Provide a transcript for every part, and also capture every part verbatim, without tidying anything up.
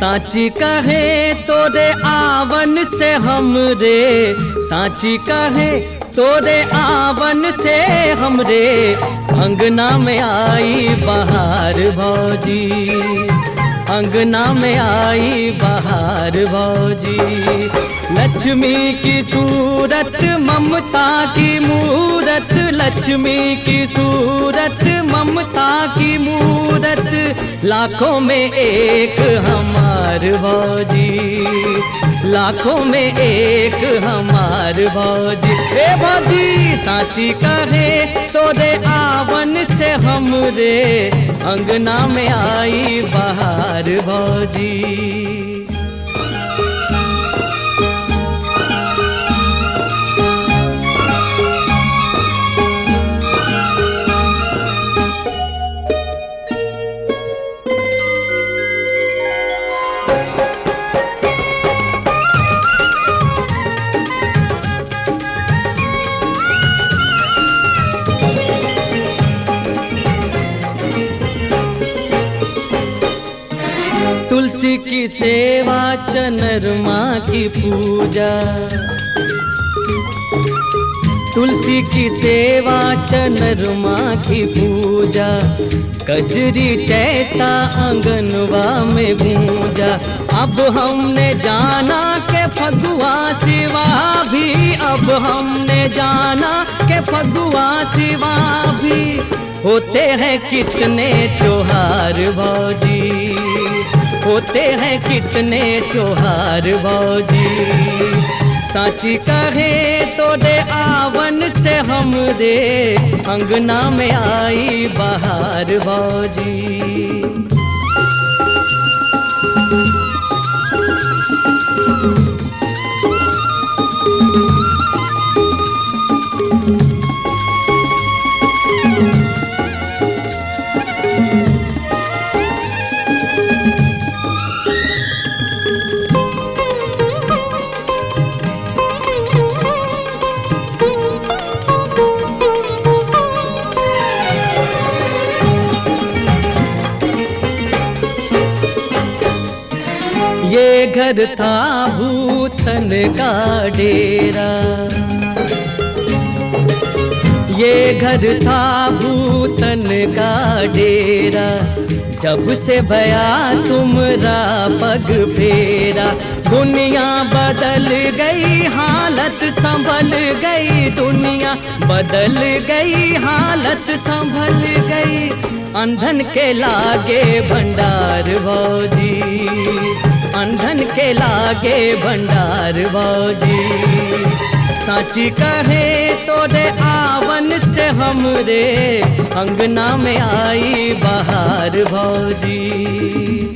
साची कहे तोरे आवन से हमरे, साची कहे तोरे आवन से हमरे अंगना में आई बहार भौजी, अंगना में आई बहार भौजी। लक्ष्मी की सूरत ममता की मूरत, लक्ष्मी की सूरत ममता की मूरत, लाखों में एक हमार भौजी, लाखों में एक हमार भौजी। ए भौजी साची कहे तोरे आवन से हमरे अंगना में आई बहार भौजी। तुलसी की सेवा चनरमा की पूजा, तुलसी की सेवा चनरमा की पूजा, कजरी चैता आंगनवा में गूंजा। अब हमने जाना के फगुआ सिवा भी, अब हमने जाना के फगुआ सिवा भी होते हैं कितने त्योहार भौजी, होते हैं कितने त्योहार भौजी। साची कहे तोरे आवन से हमरे अंगना में आई बहार भौजी। ये घर था भूतन का डेरा, ये घर था भूतन का डेरा, जब से भया तुमरा पग फेरा। दुनिया बदल गई हालत संभल गई, दुनिया बदल गई हालत संभल गई। अंधन के लागे भंडार भौजी, अंधन के लागे भंडार भौजी। साची कहे तोरे आवन से हमरे अंगना में आई बहार भौजी।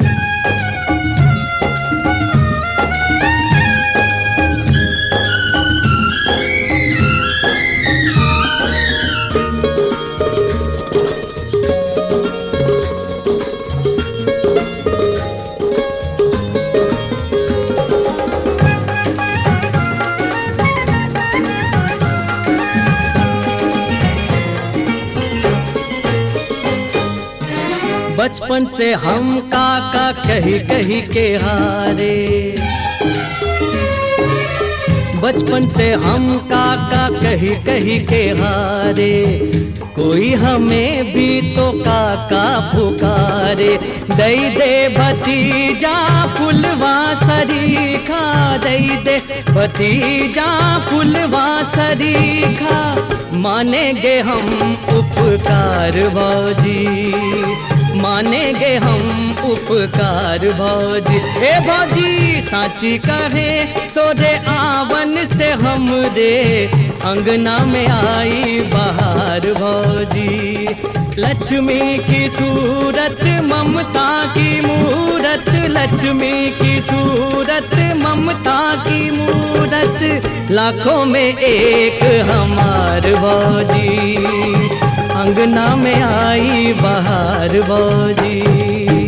बचपन से हम काका कही कही के हारे, बचपन से हम काका कही कही के हारे। कोई हमें भी तो काका पुकारे, दई दे भतीजा फुलवा सरीखा, दई दे भतीजा फुलवा सरीखा। मानेंगे हम उपकार भौजी, मानेंगे हम उपकार भौजी। हे भौजी साची कहे तोरे आवन से हमरे अंगना में आई बहार भौजी। लक्ष्मी की सूरत ममता की मूरत, लक्ष्मी की सूरत ममता की मूरत, लाखों में एक हमार भौजी। अंगना में आई बहार भौजी।